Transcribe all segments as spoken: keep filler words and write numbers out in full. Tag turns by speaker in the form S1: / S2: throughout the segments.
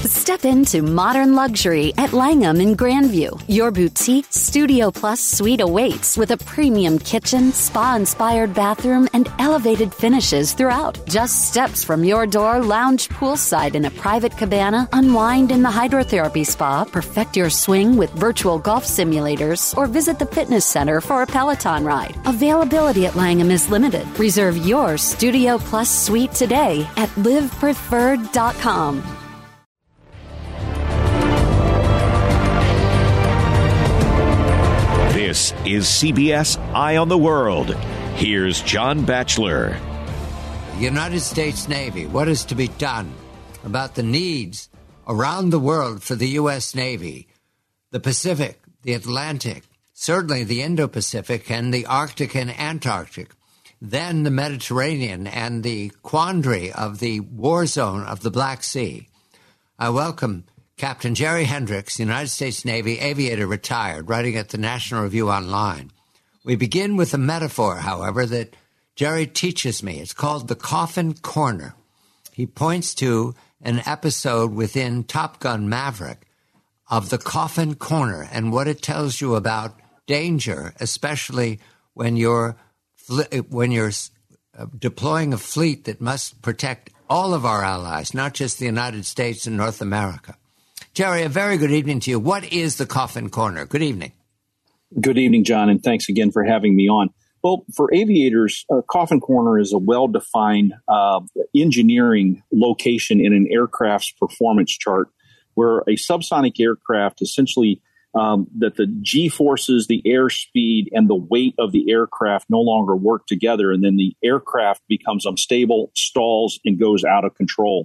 S1: Step into modern luxury at Langham in Grandview. Your boutique Studio Plus suite awaits with a premium kitchen, spa-inspired bathroom, and elevated finishes throughout. Just steps from your door, lounge poolside in a private cabana, unwind in the hydrotherapy spa, perfect your swing with virtual golf simulators, or visit the fitness center for a Peloton ride. Availability at Langham is limited. Reserve your Studio Plus suite today at live preferred dot com.
S2: This is C B S Eye on the World. Here's John Batchelor.
S3: United States Navy, what is to be done about the needs around the world for the U S. Navy? The Pacific, the Atlantic, certainly the Indo-Pacific and the Arctic and Antarctic, then the Mediterranean and the quandary of the war zone of the Black Sea. I welcome Captain Jerry Hendricks, United States Navy aviator retired, writing at the National Review Online. We begin with a metaphor, however, that Jerry teaches me. It's called the Coffin Corner. He points to an episode within Top Gun Maverick of the Coffin Corner and what it tells you about danger, especially when you're when you're deploying a fleet that must protect all of our allies, not just the United States and North America. Jerry, a very good evening to you. What is the Coffin Corner? Good evening.
S4: Good evening, John, and thanks again for having me on. Well, for aviators, uh, Coffin Corner is a well-defined uh, engineering location in an aircraft's performance chart where a subsonic aircraft essentially um, that the G-forces, the airspeed, and the weight of the aircraft no longer work together, and then the aircraft becomes unstable, stalls, and goes out of control.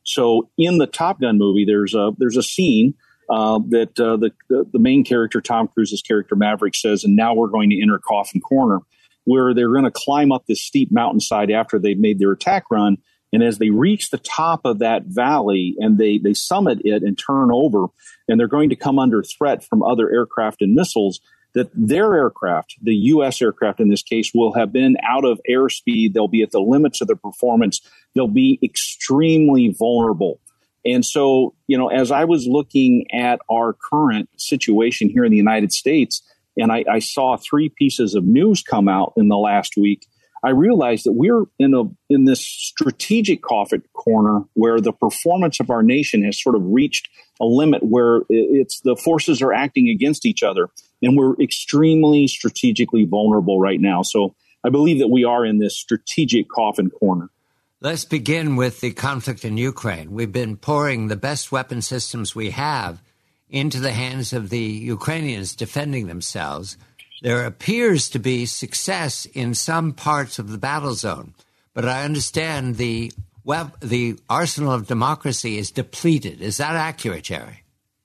S4: So in the Top Gun movie, there's a there's a scene uh, that uh, the, the the main character, Tom Cruise's character Maverick, says, and now we're going to enter Coffin Corner, where they're going to climb up this steep mountainside after they've made their attack run. And as they reach the top of that valley and they they summit it and turn over, and they're going to come under threat from other aircraft and missiles, that their aircraft, the U S aircraft in this case, will have been out of airspeed. They'll be at the limits of their performance. They'll be extremely vulnerable. And so, you know, as I was looking at our current situation here in the United States, and I, I saw three pieces of news come out in the last week, I realized that we're in a in this strategic coffin corner where the performance of our nation has sort of reached a limit where it's the forces are acting against each other, and we're extremely strategically vulnerable right now. So I believe that we are in this strategic coffin corner.
S3: Let's begin with the conflict in Ukraine. We've been pouring the best weapon systems we have into the hands of the Ukrainians defending themselves. There appears to be success in some parts of the battle zone, but I understand the well, the arsenal of democracy is depleted. Is that accurate, Jerry?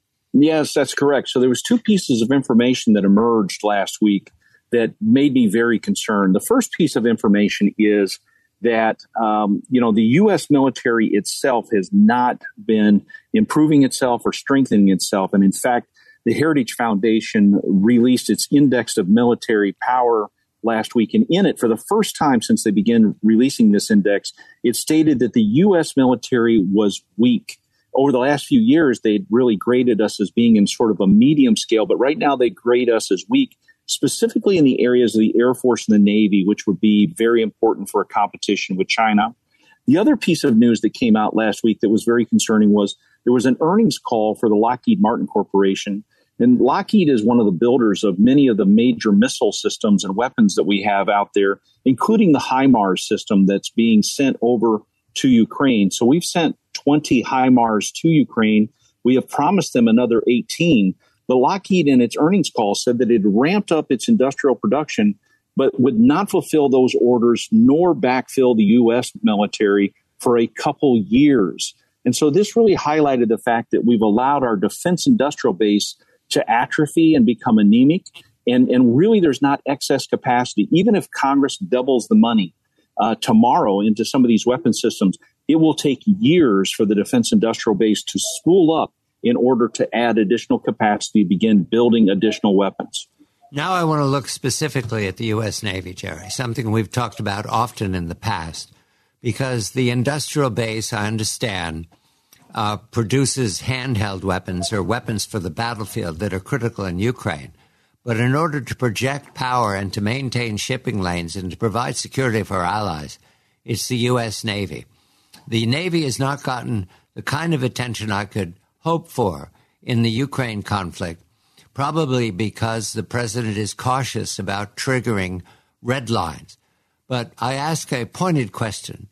S4: Yes, that's correct. So there was two pieces of information that emerged last week that made me very concerned. The first piece of information is that, um, you know, the U S military itself has not been improving itself or strengthening itself. And in fact, the Heritage Foundation released its index of military power last week. And in it, for the first time since they began releasing this index, it stated that the U S military was weak. Over the last few years, they'd really graded us as being in sort of a medium scale, but right now they grade us as weak, specifically in the areas of the Air Force and the Navy, which would be very important for a competition with China. The other piece of news that came out last week that was very concerning was there was an earnings call for the Lockheed Martin Corporation. And Lockheed is one of the builders of many of the major missile systems and weapons that we have out there, including the HIMARS system that's being sent over to Ukraine. So we've sent twenty HIMARS to Ukraine. We have promised them another eighteen. But Lockheed in its earnings call said that it ramped up its industrial production, but would not fulfill those orders nor backfill the U S military for a couple years. And so this really highlighted the fact that we've allowed our defense industrial base to atrophy and become anemic. And, and really, there's not excess capacity. Even if Congress doubles the money uh, tomorrow into some of these weapon systems, it will take years for the defense industrial base to spool up in order to add additional capacity, begin building additional weapons.
S3: Now I want to look specifically at the U S. Navy, Jerry, something we've talked about often in the past, because the industrial base, I understand, uh, produces handheld weapons or weapons for the battlefield that are critical in Ukraine. But in order to project power and to maintain shipping lanes and to provide security for our allies, it's the U S. Navy. The Navy has not gotten the kind of attention I could hope for in the Ukraine conflict, probably because the president is cautious about triggering red lines. But I ask a pointed question.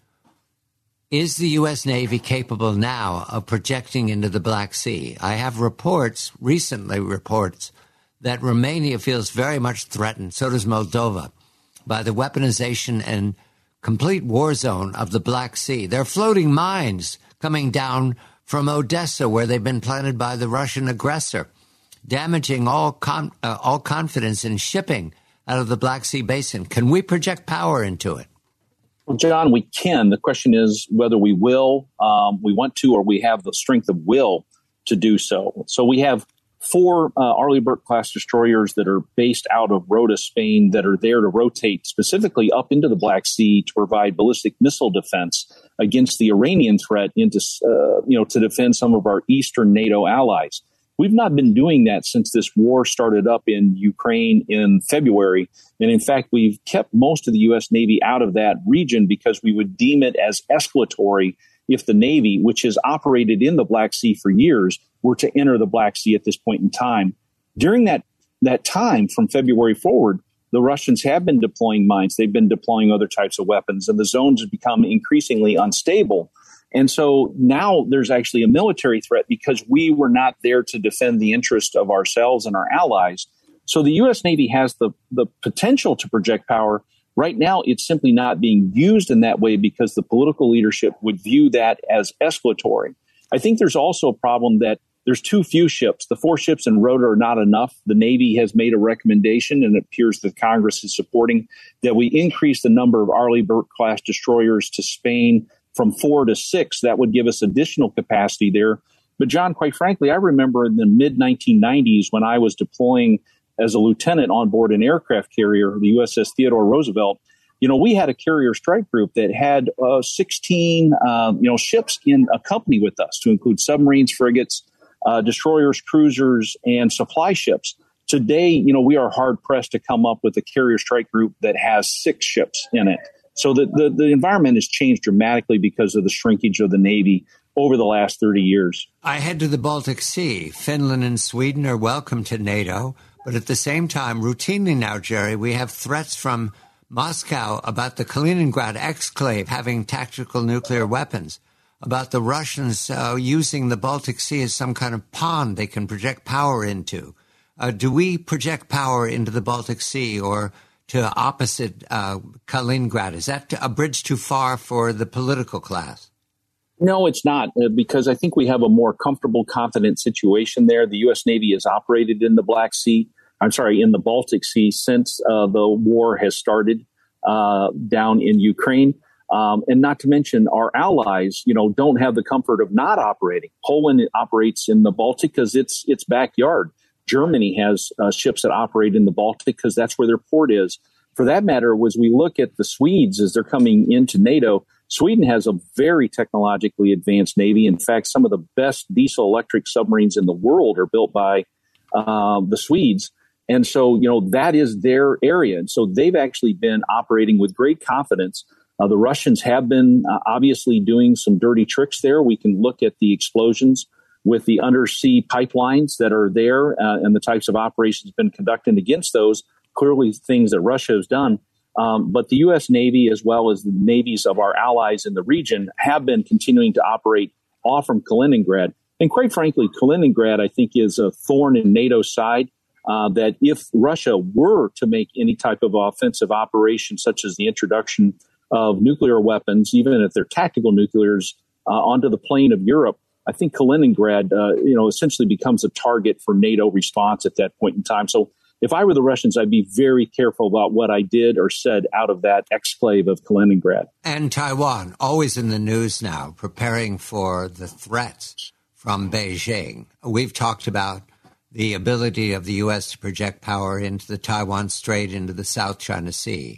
S3: Is the U S. Navy capable now of projecting into the Black Sea? I have reports, recently reports, that Romania feels very much threatened, so does Moldova, by the weaponization and complete war zone of the Black Sea. There are floating mines coming down from Odessa, where they've been planted by the Russian aggressor, damaging all con- uh, all confidence in shipping out of the Black Sea basin. Can we project power into it?
S4: Well, John, we can. The question is whether we will, um, we want to, or we have the strength of will to do so. So we have four uh, Arleigh Burke-class destroyers that are based out of Rota, Spain, that are there to rotate specifically up into the Black Sea to provide ballistic missile defense against the Iranian threat, into uh, you know to defend some of our eastern NATO allies. We've not been doing that since this war started up in Ukraine in February. And in fact, we've kept most of the U S. Navy out of that region because we would deem it as escalatory if the Navy, which has operated in the Black Sea for years, were to enter the Black Sea at this point in time. During that, that time, from February forward, the Russians have been deploying mines. They've been deploying other types of weapons, and the zones have become increasingly unstable. And so now there's actually a military threat because we were not there to defend the interest of ourselves and our allies. So the U S. Navy has the, the potential to project power. Right now, it's simply not being used in that way because the political leadership would view that as escalatory. I think there's also a problem that there's too few ships. The four ships in Rota are not enough. The Navy has made a recommendation, and it appears that Congress is supporting, that we increase the number of Arleigh Burke-class destroyers to Spain from four to six. That would give us additional capacity there. But, John, quite frankly, I remember in the mid nineteen nineties when I was deploying as a lieutenant on board an aircraft carrier, the U S S Theodore Roosevelt. You know, we had a carrier strike group that had uh, sixteen, uh, you know, ships in a company with us, to include submarines, frigates, uh, destroyers, cruisers, and supply ships. Today, you know, we are hard pressed to come up with a carrier strike group that has six ships in it. So the, the, the environment has changed dramatically because of the shrinkage of the Navy over the last thirty years.
S3: I head to the Baltic Sea. Finland and Sweden are welcome to NATO. But at the same time, routinely now, Jerry, we have threats from Moscow about the Kaliningrad exclave having tactical nuclear weapons, about the Russians uh, using the Baltic Sea as some kind of pond they can project power into. Uh, do we project power into the Baltic Sea or to opposite uh, Kaliningrad? Is that a bridge too far for the political class?
S4: No, it's not, uh, because I think we have a more comfortable, confident situation there. The U S. Navy has operated in the Black Sea, I'm sorry, in the Baltic Sea since uh, the war has started uh, down in Ukraine. Um, and not to mention our allies, you know, don't have the comfort of not operating. Poland operates in the Baltic because it's its backyard. Germany has uh, ships that operate in the Baltic because that's where their port is. For that matter, as we look at the Swedes as they're coming into NATO, Sweden has a very technologically advanced Navy. In fact, some of the best diesel electric submarines in the world are built by uh, the Swedes. And so, you know, that is their area. And so they've actually been operating with great confidence. Uh, the Russians have been uh, obviously doing some dirty tricks there. We can look at the explosions with the undersea pipelines that are there uh, and the types of operations been conducted against those, clearly things that Russia has done. Um, but the U S. Navy, as well as the navies of our allies in the region, have been continuing to operate off from Kaliningrad. And quite frankly, Kaliningrad, I think, is a thorn in NATO's side, uh, that if Russia were to make any type of offensive operation, such as the introduction of nuclear weapons, even if they're tactical nuclears, uh, onto the plain of Europe, I think Kaliningrad, uh, you know, essentially becomes a target for NATO response at that point in time. So if I were the Russians, I'd be very careful about what I did or said out of that exclave of Kaliningrad.
S3: And Taiwan, always in the news now, preparing for the threats from Beijing. We've talked about the ability of the U S to project power into the Taiwan Strait, into the South China Sea,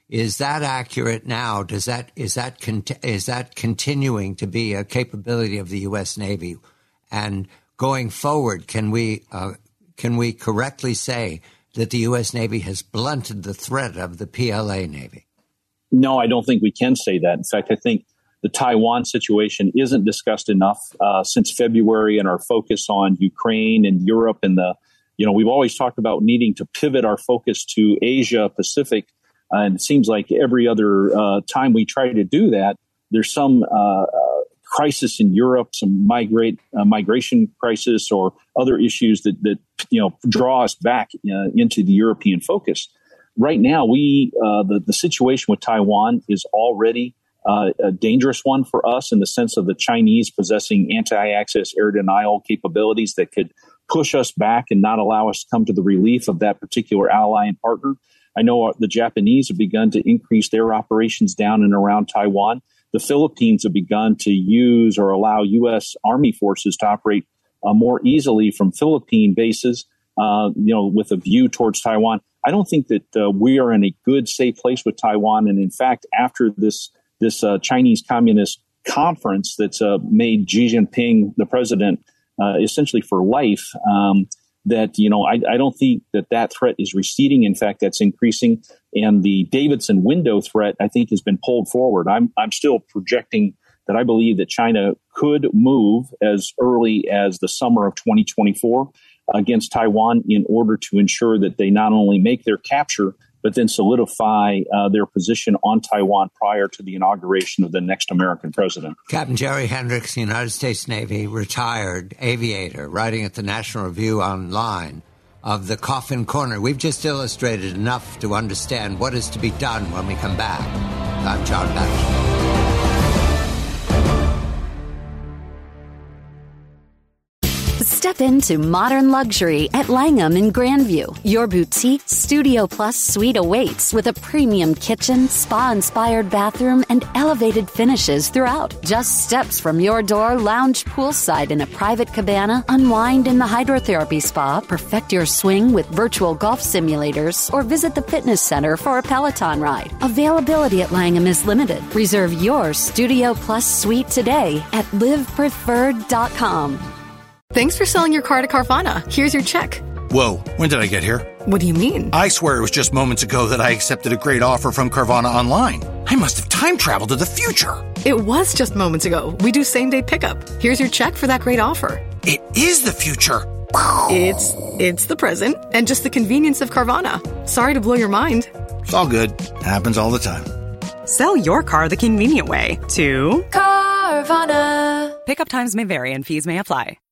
S3: Is that accurate now? Does that is that is that continuing to be a capability of the U S. Navy? And going forward, can we uh, can we correctly say that the U S. Navy has blunted the threat of the P L A Navy?
S4: No, I don't think we can say that. In fact, I think the Taiwan situation isn't discussed enough uh, since February, and our focus on Ukraine and Europe and the, you know, we've always talked about needing to pivot our focus to Asia Pacific. Uh, and it seems like every other uh, time we try to do that, there's some uh, uh, crisis in Europe, some migrate uh, migration crisis or other issues that, that you know, draw us back uh, into the European focus. Right now, we uh, the, the situation with Taiwan is already uh, a dangerous one for us in the sense of the Chinese possessing anti-access air denial capabilities that could push us back and not allow us to come to the relief of that particular ally and partner. I know the Japanese have begun to increase their operations down and around Taiwan. The Philippines have begun to use or allow U S. Army forces to operate uh, more easily from Philippine bases, uh, you know, with a view towards Taiwan. I don't think that uh, we are in a good, safe place with Taiwan. And in fact, after this this uh, Chinese Communist conference that's uh, made Xi Jinping the president uh, essentially for life, um, that, you know, I, I don't think that that threat is receding. In fact, that's increasing. And the Davidson window threat, I think, has been pulled forward. I'm I'm still projecting that I believe that China could move as early as the summer of twenty twenty-four against Taiwan in order to ensure that they not only make their capture, but then solidify uh, their position on Taiwan prior to the inauguration of the next American president.
S3: Captain Jerry Hendricks, United States Navy, retired aviator, writing at the National Review Online of the Coffin Corner. We've just illustrated enough to understand what is to be done when we come back. I'm John Batchelor.
S1: Step into modern luxury at Langham in Grandview. Your boutique Studio Plus suite awaits with a premium kitchen, spa-inspired bathroom, and elevated finishes throughout. Just steps from your door, lounge poolside in a private cabana, unwind in the hydrotherapy spa, perfect your swing with virtual golf simulators, or visit the fitness center for a Peloton ride. Availability at Langham is limited. Reserve your Studio Plus suite today at live preferred dot com.
S5: Thanks for selling your car to Carvana. Here's your check.
S6: Whoa, when did I get here?
S5: What do you mean?
S6: I swear it was just moments ago that I accepted a great offer from Carvana online. I must have time traveled to the future.
S5: It was just moments ago. We do same-day pickup. Here's your check for that great offer.
S6: It is the future.
S5: It's it's the present and just the convenience of Carvana. Sorry to blow your mind.
S6: It's all good. Happens all the time.
S7: Sell your car the convenient way to
S8: Carvana.
S7: Pickup times may vary and fees may apply.